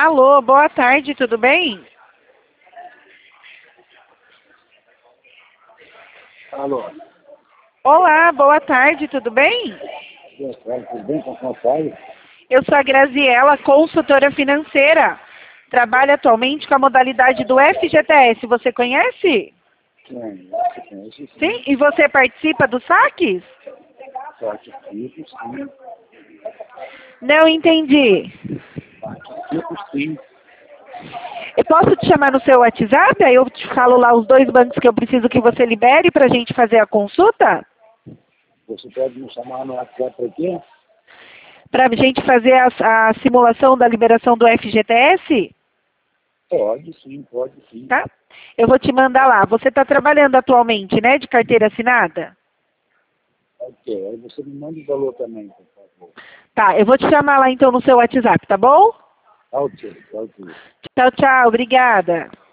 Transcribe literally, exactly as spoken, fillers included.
Alô, boa tarde, tudo bem? Alô. Olá, boa tarde, tudo bem? Boa tarde, tudo bem com a Paulo? Eu sou a Graziela, consultora financeira. Trabalho atualmente com a modalidade do F G T S. Você conhece? Sim, você conhece sim. Sim? E você participa dos saques? Participo sim. Não entendi. Participo sim. Eu posso te chamar no seu WhatsApp? Aí eu te falo lá os dois bancos que eu preciso que você libere para a gente fazer a consulta? Você pode me chamar no WhatsApp para quê? Para a gente fazer a, a simulação da liberação do F G T S? Pode sim, pode sim. Tá? Eu vou te mandar lá. Você está trabalhando atualmente, né? De carteira assinada? Ok, aí você me manda o valor também, por favor. Tá, eu vou te chamar lá então no seu WhatsApp, tá bom? Ok, ok. Tchau, tchau. Obrigada.